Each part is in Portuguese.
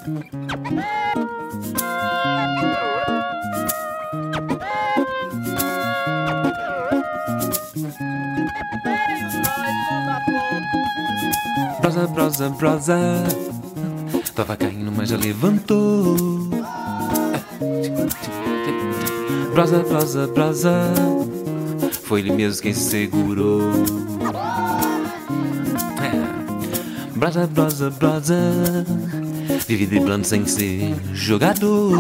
Brosa, tava caindo, mas já levantou. Brosa, foi ele mesmo quem segurou. Brosa, vive driblando sem ser jogador.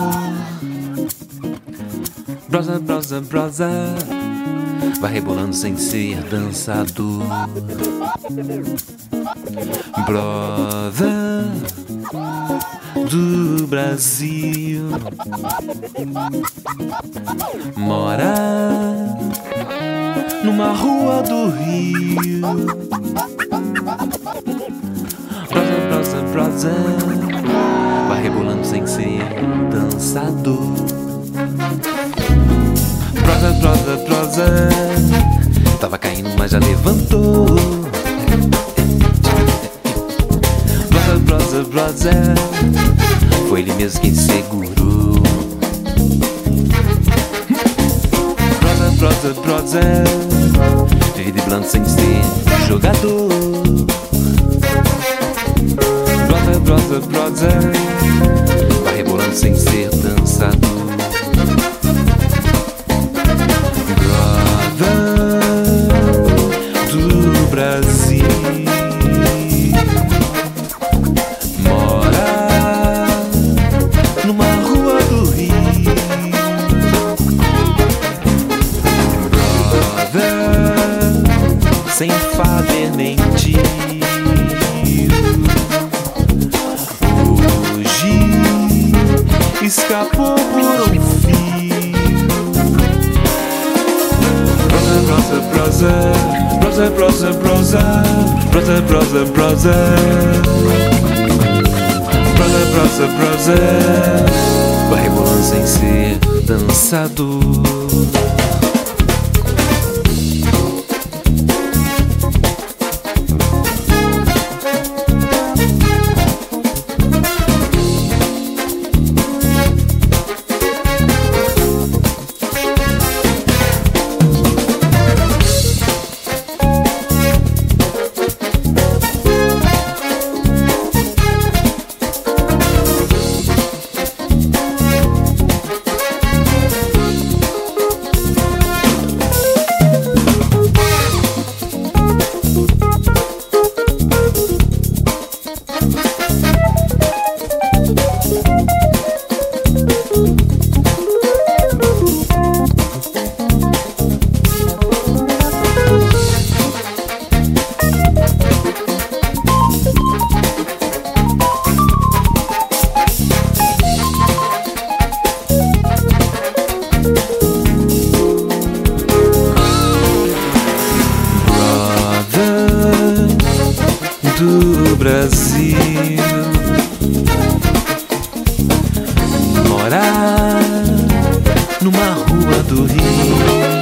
Brosa, vai rebolando sem ser dançador. Brother do Brasil mora numa rua do Rio. Brother, vai rebolando sem ser dançador. Brother, tava caindo, mas já levantou. Brother, foi ele mesmo quem segurou. Brother, vive driblando sem ser jogador. Brother, vai rebolando sem ser dançador. Brother do Brasil sem fazer mentir. Hoje escapou por um fio. Brother, vai rebolando sem ser dançador. Do Brasil morar numa rua do Rio.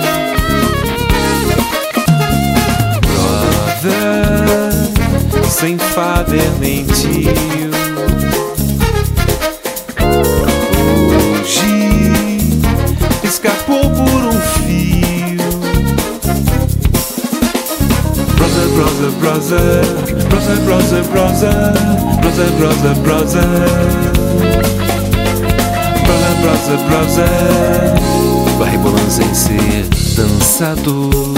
Brother, sem fazer mentir. Hoje escapou por um fio. Brother, vai rebolando sem ser dançador.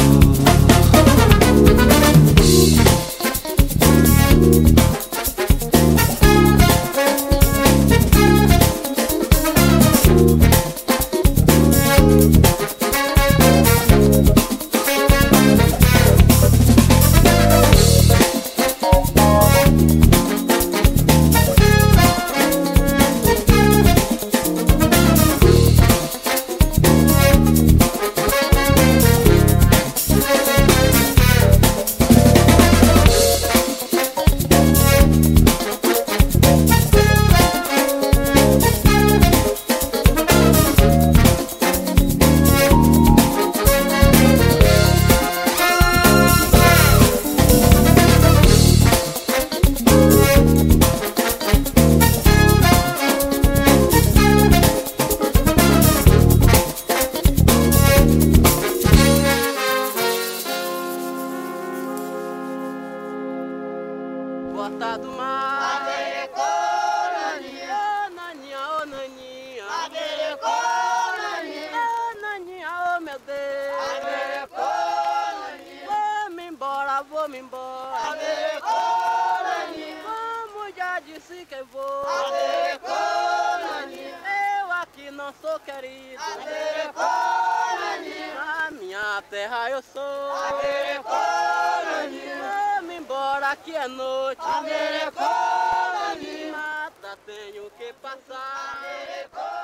porta do mar. Aguerecô, naninha. Ô naninha, ô naninha. Aguerecô, naninha. Ô naninha, ô meu Deus. Aguerecô, naninha. Vamos embora, vamos embora. Aguerecô, naninha. Vamos, já disse que vou. Aguerecô, naninha. Eu aqui não sou querido. Aguerecô, naninha. Na minha terra eu sou. Aguerecô, naninha. Vamos embora que é noite. Aguerecô, naninha. Nada tenho que passar. Aguerecô.